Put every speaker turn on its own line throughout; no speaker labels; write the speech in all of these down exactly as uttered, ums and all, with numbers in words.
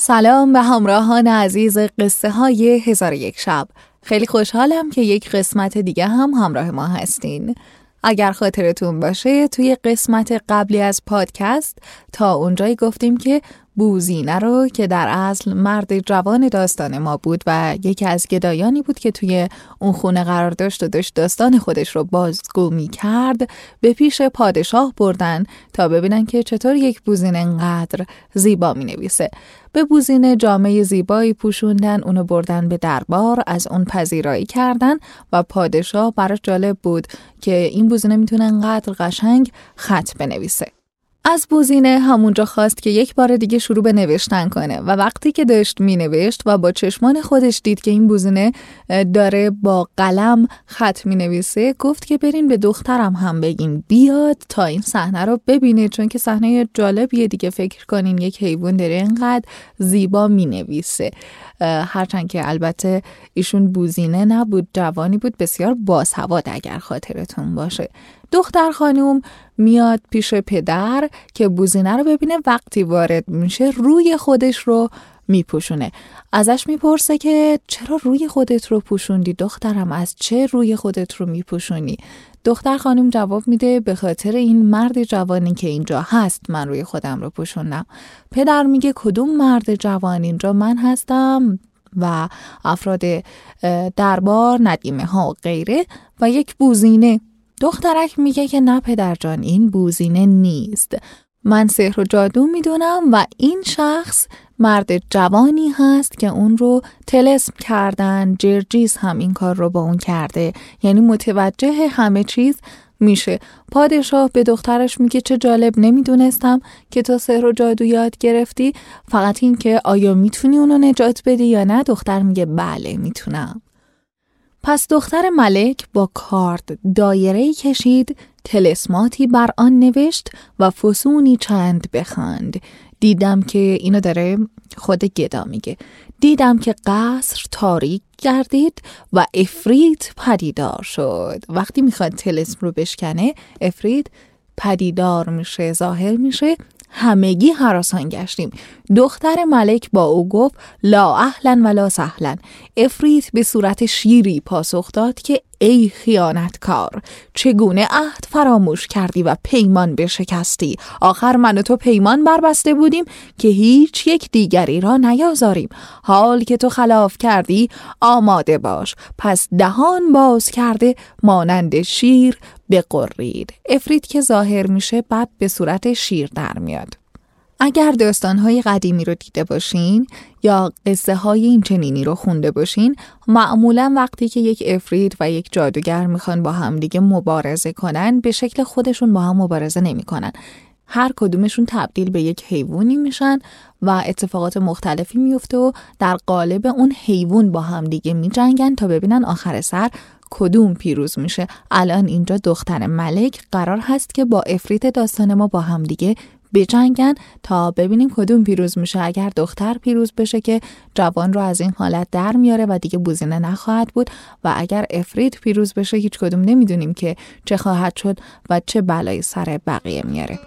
سلام به همراهان عزیز قصه های هزار و یک شب. خیلی خوشحالم که یک قسمت دیگه هم همراه ما هستین. اگر خاطرتون باشه توی قسمت قبلی از پادکست تا اونجایی گفتیم که بوزینه رو که در اصل مرد جوان داستان ما بود و یکی از گدایانی بود که توی اون خونه قرار داشت و داشت داستان خودش رو بازگو می کرد به پیش پادشاه بردن تا ببینن که چطور یک بوزینه انقدر زیبا می نویسه. به بوزینه جامعه زیبایی پوشوندن، اونو بردن به دربار، از اون پذیرایی کردن و پادشاه براش جالب بود که این بوزینه میتونه انقدر قشنگ خط بنویسه. از بوزینه همونجا خواست که یک بار دیگه شروع به نوشتن کنه و وقتی که داشت می نوشت و با چشمان خودش دید که این بوزینه داره با قلم خط می نویسه، گفت که برین به دخترم هم بگین بیاد تا این صحنه رو ببینه، چون که صحنه جالبیه دیگه. فکر کنین یک حیوان داره اینقدر زیبا می نویسه، هرچند که البته ایشون بوزینه نبود، جوانی بود بسیار باسواد اگر خاطرتون باشه. دختر خانوم میاد پیش پدر که بوزینه رو ببینه. وقتی وارد میشه روی خودش رو میپوشونه. ازش میپرسه که چرا روی خودت رو پوشوندی دخترم، از چه روی خودت رو میپوشونی؟ دختر خانوم جواب میده به خاطر این مرد جوانی که اینجا هست من روی خودم رو پوشوندم. پدر میگه کدوم مرد جوان؟ اینجا من هستم و افراد دربار، ندیمه ها و غیره و یک بوزینه. دخترک میگه که نه پدر جان، این بوزینه نیست، من سحر و جادو میدونم و این شخص مرد جوانی هست که اون رو طلسم کردن، جرجیس هم این کار رو با اون کرده، یعنی متوجه همه چیز میشه. پادشاه به دخترش میگه چه جالب، نمیدونستم که تو سحر و جادو یاد گرفتی، فقط این که آیا میتونی اونو نجات بدی یا نه؟ دختر میگه بله میتونم. پس دختر ملک با کارد دایره‌ای کشید، طلسماتی بر آن نوشت و فسونی چند بخواند. دیدم که اینو داره خود گدا میگه، دیدم که قصر تاریک گردید و افریت پدیدار شد. وقتی میخواد طلسم رو بشکنه، افریت پدیدار میشه، ظاهر میشه. همگی هراسان گشتیم. دختر ملک با او گفت لا اهلا ولا سهلا. افریت به صورت شیری پاسخ داد که ای خیانتکار، چگونه عهد فراموش کردی و پیمان بشکستی؟ آخر من و تو پیمان بربسته بودیم که هیچ یک دیگری را نیازاریم. حال که تو خلاف کردی آماده باش. پس دهان باز کرده مانند شیر بقرید. افریت که ظاهر میشه بعد به صورت شیر در میاد. اگر داستان‌های قدیمی رو دیده باشین یا قصه های این چنینی رو خونده باشین، معمولا وقتی که یک افریت و یک جادوگر میخوان با هم دیگه مبارزه کنن، به شکل خودشون با هم مبارزه نمی کنن. هر کدومشون تبدیل به یک حیوانی میشن و اتفاقات مختلفی میفته و در قالب اون حیوان با هم دیگه میجنگن تا ببینن آخر سر کدوم پیروز میشه. الان اینجا دختر ملک قرار هست که با افریت داستان ما با هم دیگه بجنگن تا ببینیم کدوم پیروز میشه. اگر دختر پیروز بشه که جوان رو از این حالت در میاره و دیگه بوزینه نخواهد بود، و اگر افریت پیروز بشه هیچ کدوم نمیدونیم که چه خواهد شد و چه بلایی سر بقیه میاره.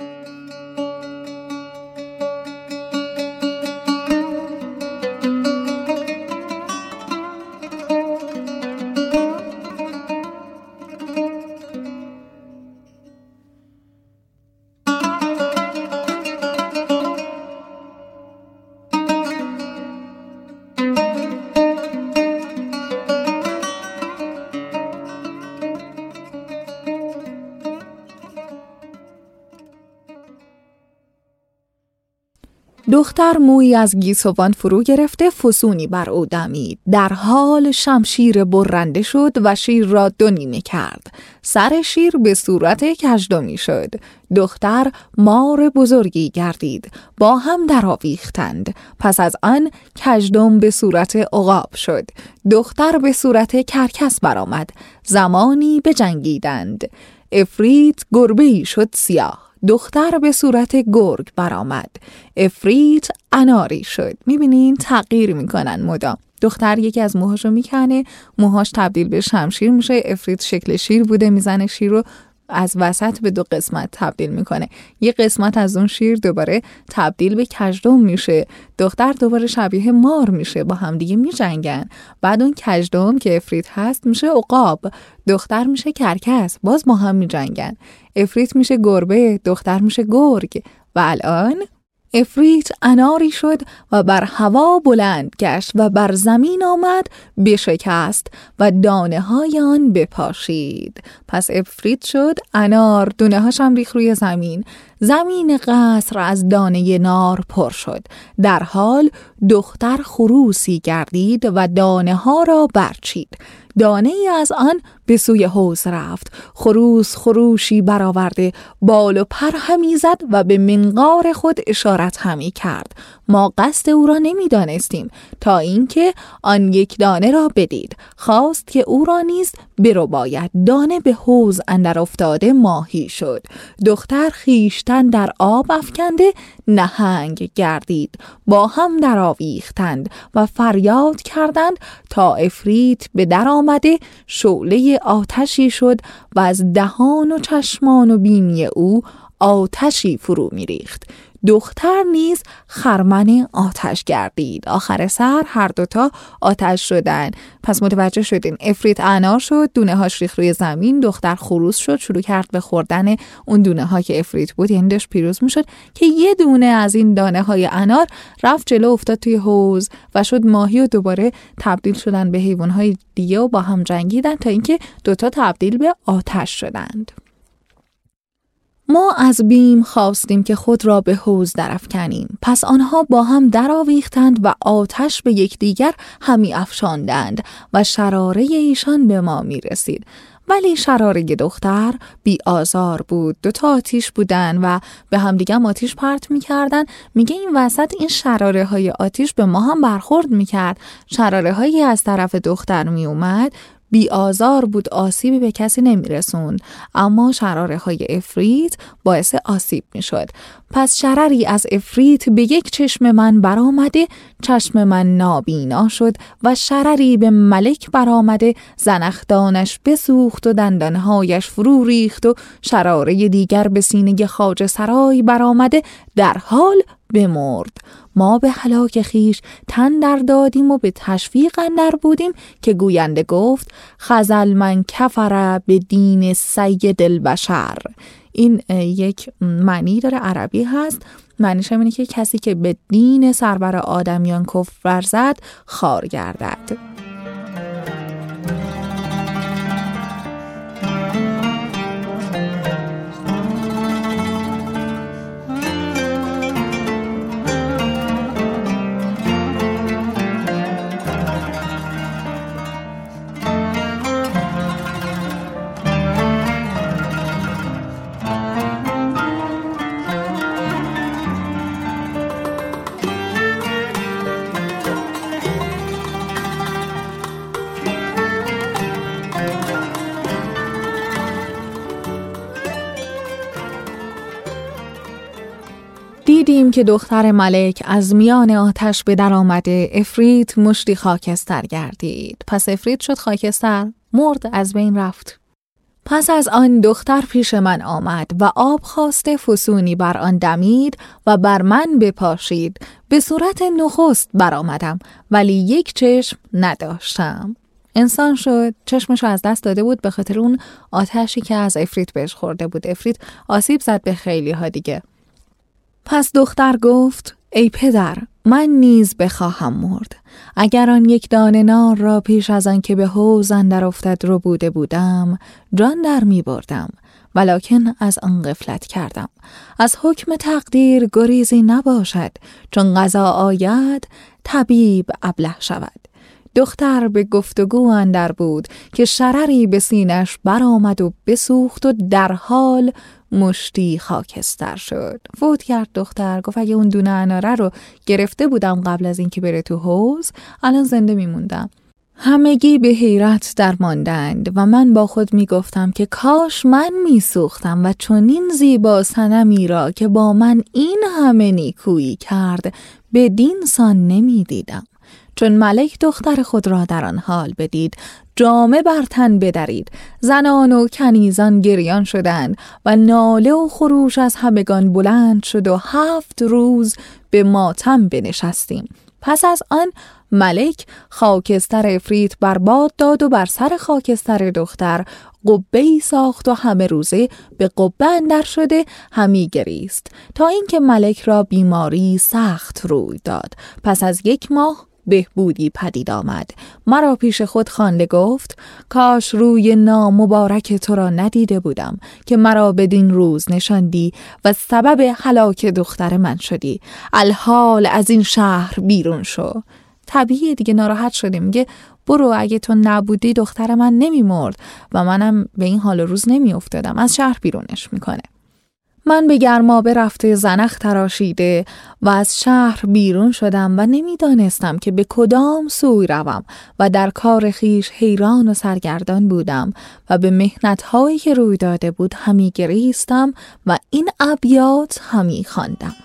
دختر موی از گیسوان فرو گرفته فسونی بر او دمید. در حال شمشیر برنده شد و شیر را دو نیمه کرد. سر شیر به صورت کژدمی شد. دختر مار بزرگی گردید. با هم درآویختند. پس از آن کژدم به صورت عقاب شد. دختر به صورت کرکس برآمد. زمانی بجنگیدند. افریت گربه‌ای شد سیاه. دختر به صورت گرگ برآمد. افریت اناری شد. میبینین تغییر میکنن مدام. دختر یکی از موهاشو میکنه، موهاش تبدیل به شمشیر میشه. افریت شکل شیر بوده، میزنه شیر رو از وسط به دو قسمت تبدیل میکنه. یه قسمت از اون شیر دوباره تبدیل به کژدم میشه، دختر دوباره شبیه مار میشه، با هم دیگه میجنگن. بعد اون کژدم که افریت هست میشه عقاب، دختر میشه کرکس، باز با هم میجنگن. افریت میشه گربه، دختر میشه گرگ. و الان افریت اناری شد و بر هوا بلند گشت و بر زمین آمد بشکست و دانه های آن بپاشید. پس افریت شد انار، دونه هاش هم ریخت روی زمین. زمین قصر از دانه نار پر شد. در حال دختر خروسی گردید و دانه ها را برچید. دانه ای از آن به سوی حوض رفت. خروس خروشی برآورده بال و پر همی زد و به منقار خود اشارت همی کرد. ما قصد او را نمی دانستیم تا اینکه آن یک دانه را بدید. خواست که او را نیز برو باید. دانه به حوض اندر افتاده ماهی شد. دختر خیشتن در آب افکنده نهنگ گردید. با هم در آویختند و فریاد کردند تا افریت به در آمده شعله آتشی شد و از دهان و چشمان و بینی او آتشی فرو می ریخت. دختر نیز خرمن آتش گردید. آخر سر هر دوتا آتش شدن. پس متوجه شدین افریت انار شد، دونه هاش ریخت روی زمین، دختر خروس شد، شروع کرد به خوردن اون دونه ها که افریت بود، یعنی داشت پیروز می شد که یه دونه از این دانه های انار رفت جلو، افتاد توی حوض و شد ماهی و دوباره تبدیل شدن به حیوان های دیگه و با هم جنگیدن تا اینکه دوتا تبدیل به آتش شدند. ما از بیم خواستیم که خود را به حوض درافکنیم. پس آنها با هم درآویختند و آتش به یکدیگر همی افشاندند و شراره ایشان به ما می رسید. ولی شراره دختر بی آزار بود. دو تا آتیش بودن و به هم دیگه آتیش پرت می کردن. میگه این وسط این شراره های آتیش به ما هم برخورد می کرد. شراره هایی از طرف دختر می اومد، بی آزار بود، آسیبی به کسی نمی رسوند، اما شراره های افریت باعث آسیب می شد. پس شرری از افریت به یک چشم من برآمده، چشم من نابینا شد و شرری به ملک برآمده، زنخدانش بسوخت و دندانهایش فرو ریخت و شراره دیگر به سینه خواجه سرای برآمده در حال بمرد. ما به هلاک خیش تن در دادیم و به تشویق اندر بودیم که گوینده گفت خزل من کفر به دین سید البشر. این یک معنی داره، عربی هست، معنیش هم اینه که کسی که به دین سرور آدمیان کفر ورزد خوار گردد. دیدیم که دختر ملک از میان آتش به در آمده، افریت مشتی خاکستر گردید. پس افریت شد خاکستر، مرد، از بین رفت. پس از آن دختر پیش من آمد و آب خواسته فسونی بر آن دمید و بر من بپاشید. به صورت نخست برآمدم ولی یک چشم نداشتم. انسان شد، چشمش از دست داده بود به خاطر اون آتشی که از افریت بهش خورده بود. افریت آسیب زد به خیلی ها دیگه. پس دختر گفت ای پدر، من نیز بخواهم مرد. اگر آن یک دانه نار را پیش از آن که به حوض اندر افتد رو بوده بودم، جان در می بردم، ولکن از آن غفلت کردم. از حکم تقدیر گریزی نباشد، چون قضا آید طبیب ابله شود. دختر به گفتگو اندر بود که شرری به سینش برآمد و بسوخت و در حال مشتی خاکستر شد. فوت کرد دختر. گفت اگه اون دونه اناره رو گرفته بودم قبل از اینکه بره تو حوض، الان زنده میموندم. همگی به حیرت در ماندند و من با خود می گفتم که کاش من می سوختم و چنین زیبا صنمی را که با من این همه نیکویی کرد به دین سان نمی دیدم. چون ملک دختر خود را در آن حال بدید، جامه بر تن بدرید. زنان و کنیزان گریان شدند و ناله و خروش از همگان بلند شد و هفت روز به ماتم بنشستیم. پس از آن ملک خاکستر عفریت بر باد داد و بر سر خاکستر دختر قبه‌ای ساخت و همه روزه به قبه اندر شده همی گریست تا اینکه ملک را بیماری سخت روی داد. پس از یک ماه بهبودی پدید آمد. مرا پیش خود خوانده گفت کاش روی نامبارک تو را ندیده بودم که مرا بدین روز نشاندی و سبب هلاک دختر من شدی. الحال از این شهر بیرون شو. طبیعیه دیگه، ناراحت شدیم. میگه برو، اگه تو نبودی دختر من نمی مرد و منم به این حال روز نمی افتادم. از شهر بیرونش میکنه. من به گرمابه رفته زنخ تراشیده و از شهر بیرون شدم و نمیدانستم که به کدام سوی روم و در کار خیش حیران و سرگردان بودم و به محنت‌هایی که روی داده بود همی گریستم و این ابیات همی خواندم.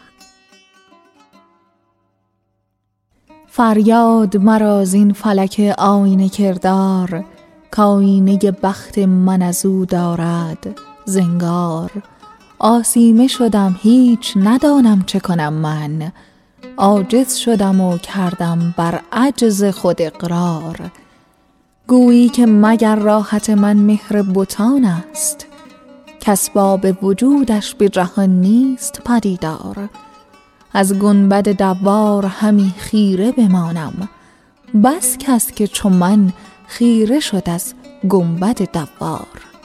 فریاد مرا زین فلک آینه کردار، کآینه بخت من از او دارد زنگار. آسیمه شدم هیچ ندانم چه کنم من، عاجز شدم و کردم بر عجز خود اقرار. گویی که مگر راحت من مهر بتان است، کاسباب وجودش به جهان نیست پدیدار. از گنبد دوار همی خیره بمانم، بس کس که چو من خیره شد از گنبد دوار.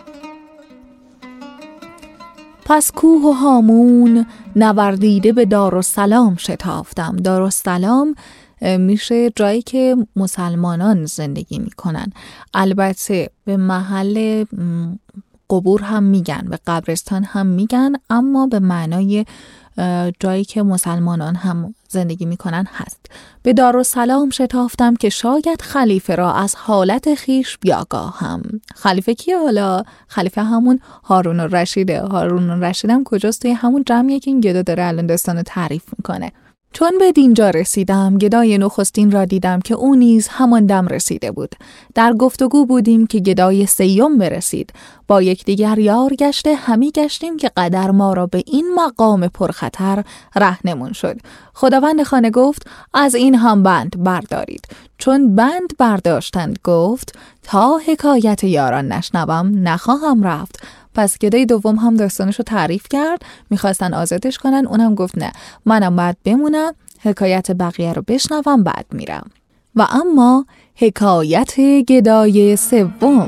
پس کوه و هامون نوردیده به دارالسلام شتافتم. دارالسلام میشه جایی که مسلمانان زندگی میکنن. البته به محل قبور هم میگن، به قبرستان هم میگن، اما به معنای جایی که مسلمانان هم زندگی میکنن هست. به دارالسلام شتافتم که شاید خلیفه را از حالت خیش بیاگاهم. خلیفه کیه حالا؟ خلیفه همون هارون الرشیده. هارون الرشید هم کجاست؟ توی همون جمعیه که این گدا داره الان داستانو تعریف میکنه. چون به دینجا رسیدم گدای نخستین را دیدم که او نیز همان دم رسیده بود. در گفتگو بودیم که گدای سیوم برسید. با یکدیگر یار گشته همی گشتیم که قدر ما را به این مقام پرخطر رهنمون شد. خداوند خانه گفت از این هم بند بردارید. چون بند برداشتند گفت تا حکایت یاران نشنوم نخواهم رفت. پس گدای دوم هم داستانشو تعریف کرد، میخواستن آزادش کنن، اونم گفت نه، منم باید بمونم حکایت بقیه رو بشنوم بعد میرم. و اما حکایت گدای سوم.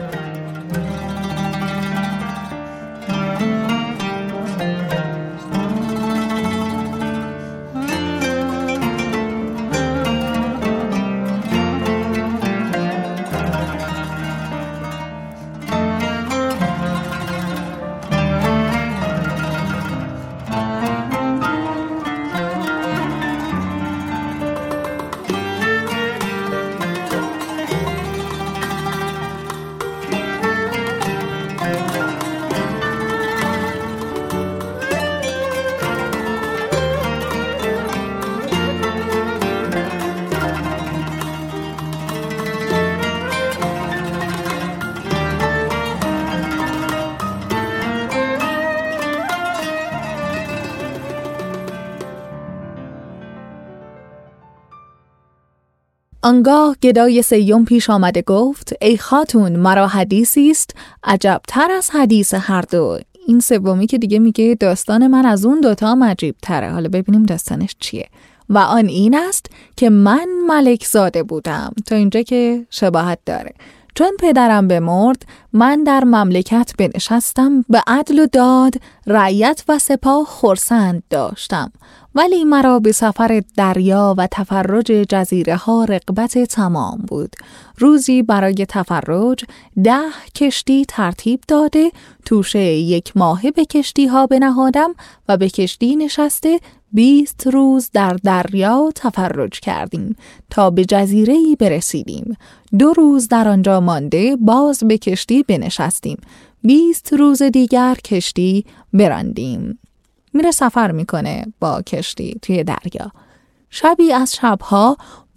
آنگاه گدای سیوم پیش آمده گفت ای خاتون، مرا حدیثی است عجبتر از حدیث هر دو. این سومی که دیگه میگه داستان من از اون دوتا عجیب تره. حالا ببینیم داستانش چیه. و آن این است که من ملک زاده بودم. تا اینجا که شباهت داره. چون پدرم بمرد من در مملکت بنشستم، به عدل و داد رعیت و سپاه خرسند داشتم. ولی مرا به سفر دریا و تفرج جزیره ها رغبت تمام بود. روزی برای تفرج ده کشتی ترتیب داده توشه یک ماهه به کشتی ها بنهادم و به کشتی نشسته بیست روز در دریا تفرج کردیم تا به جزیره‌ای برسیدیم. دو روز در آنجا مانده باز به کشتی بنشستیم. بیست روز دیگر کشتی براندیم. میره سفر میکنه با کشتی توی دریا. شبی از شبها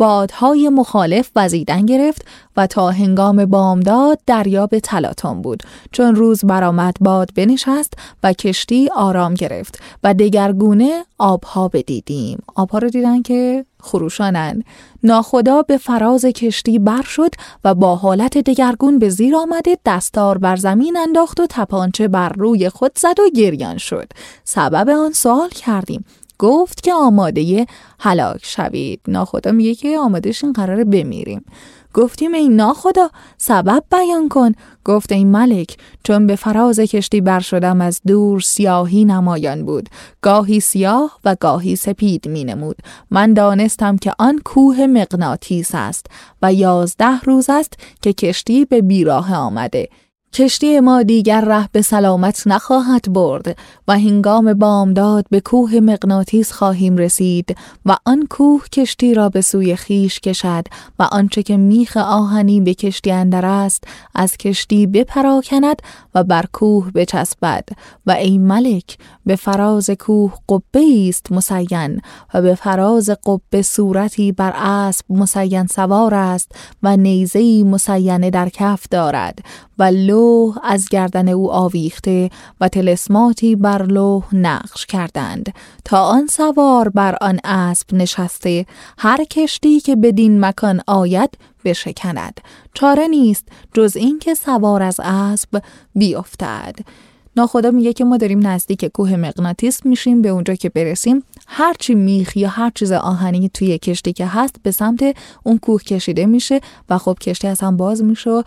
بادهای مخالف وزیدن گرفت و تا هنگام بامداد دریا به تلاطم بود. چون روز برآمد باد بنشست و کشتی آرام گرفت و دگرگونه آبها بدیدیم. آبها رو دیدن که خروشانن. ناخدا به فراز کشتی بر شد و با حالت دگرگون به زیر آمده دستار بر زمین انداخت و تپانچه بر روی خود زد و گریان شد. سبب آن سوال کردیم. گفت که آماده هلاک شوید. ناخدا میگه که آماده شین قراره بمیریم. گفتیم ای ناخدا سبب بیان کن. گفت ای ملک چون به فراز کشتی بر شدم از دور سیاهی نمایان بود، گاهی سیاه و گاهی سپید می نمود. من دانستم که آن کوه مغناطیس است و یازده روز است که کشتی به بیراه آمده. کشتی ما دیگر ره به سلامت نخواهد برد و هنگام بامداد به کوه مغناطیس خواهیم رسید و آن کوه کشتی را به سوی خیش کشد و آنچه که میخ آهنی به کشتی اندر است از کشتی بپراکند و بر کوه بچسبد. و ای ملک به فراز کوه قبه است مسین و به فراز قبه صورتی بر اسب مسین سوار است و نیزه‌ای مسینه در کف دارد و لوح از گردن او آویخته و طلسماتی بر لوح نقش کردند تا آن سوار بر آن اسب نشسته هر کشتی که بدین مکان آید بشکند. چاره نیست جز این که سوار از اسب بیفتد. ناخدا میگه که ما داریم نزدیک کوه مغناطیس میشیم. به اونجا که برسیم هرچی میخ یا هر چیز آهنی توی کشتی که هست به سمت اون کوه کشیده میشه و خب کشتی از هم باز میشه و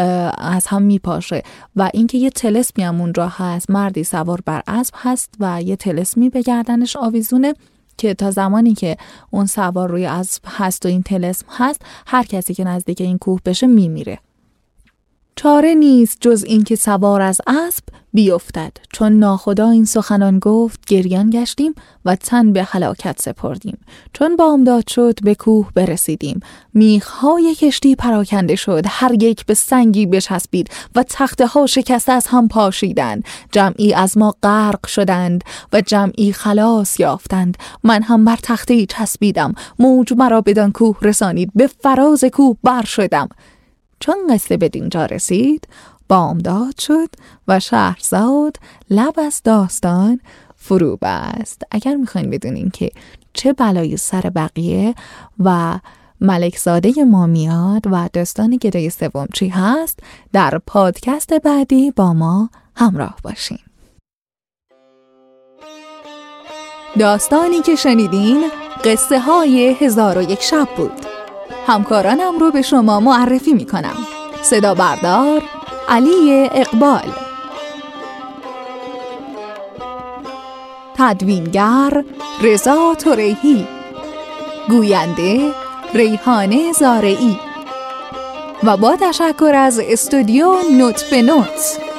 از هم میپاشه. و اینکه یه طلسمی هم اونجا هست، مردی سوار بر اسب هست و یه طلسمی به گردنش آویزونه که تا زمانی که اون سوار روی اسب هست و این طلسم هست هر کسی که نزدیک این کوه بشه میمیره. چاره نیست جز این که سوار از اسب بیفتد. چون ناخدا این سخنان گفت گریان گشتیم و تن به هلاکت سپردیم. چون بامداد شد به کوه برسیدیم. میخهای کشتی پراکنده شد، هر یک به سنگی بچسبید و تخته ها شکسته از هم پاشیدند. جمعی از ما غرق شدند و جمعی خلاص یافتند. من هم بر تخته چسبیدم، موج مرا بدان کوه رسانید، به فراز کوه بر شدم. چون قصه به دینجا رسید بامداد شد و شهرزاد لب از داستان فرو بست. اگر میخواین بدونین که چه بلایی سر بقیه و ملکزاده ما میاد و داستان گدای سوم چی هست، در پادکست بعدی با ما همراه باشین. داستانی که شنیدین قصه های هزار و یک شب بود. همکارانم رو به شما معرفی می کنم. صدا بردار علی اقبال، تدوینگر رضا توریهی، گوینده ریحانه زارعی و با تشکر از استودیو نوت به نوت.